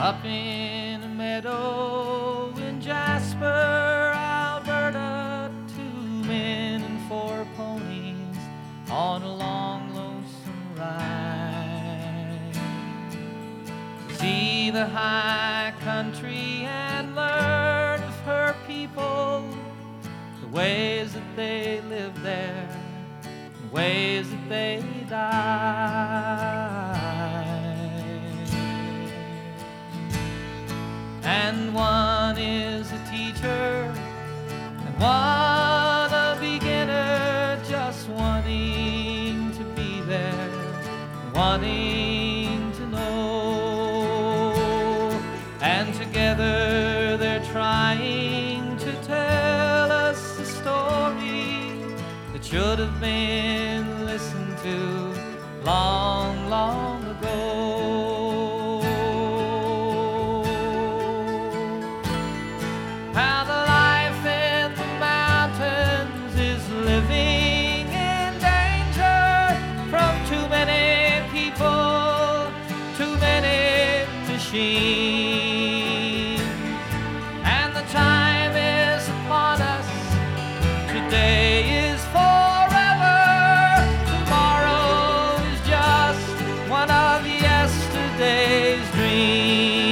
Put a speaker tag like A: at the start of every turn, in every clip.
A: Up in a meadow in Jasper, Alberta, 2 men and 4 ponies on a long, lonesome ride. See the high country and learn of her people, the ways that they live there, the ways that they die. And one is a teacher, and one a beginner, just wanting to be there, wanting to know. And together they're trying to tell us a story that should have been listened to long, long ago. How the life in the mountains is living in danger from too many people, too many machines. And the time is upon us, today is forever, tomorrow is just one of yesterday's dreams.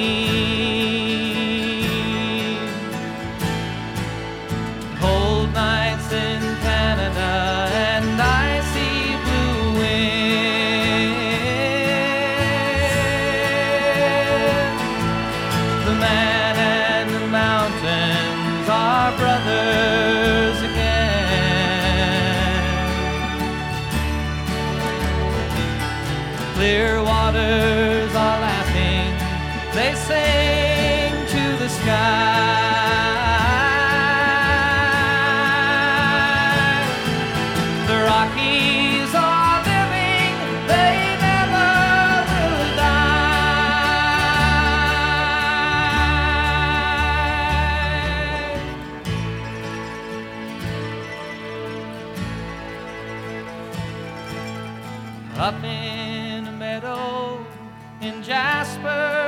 A: Cold nights in Canada and icy blue wind. The man and the mountains are brothers again. Clear waters are laughing, they sing to the sky. The Rockies are living, they never will die. Up in a meadow in Jasper,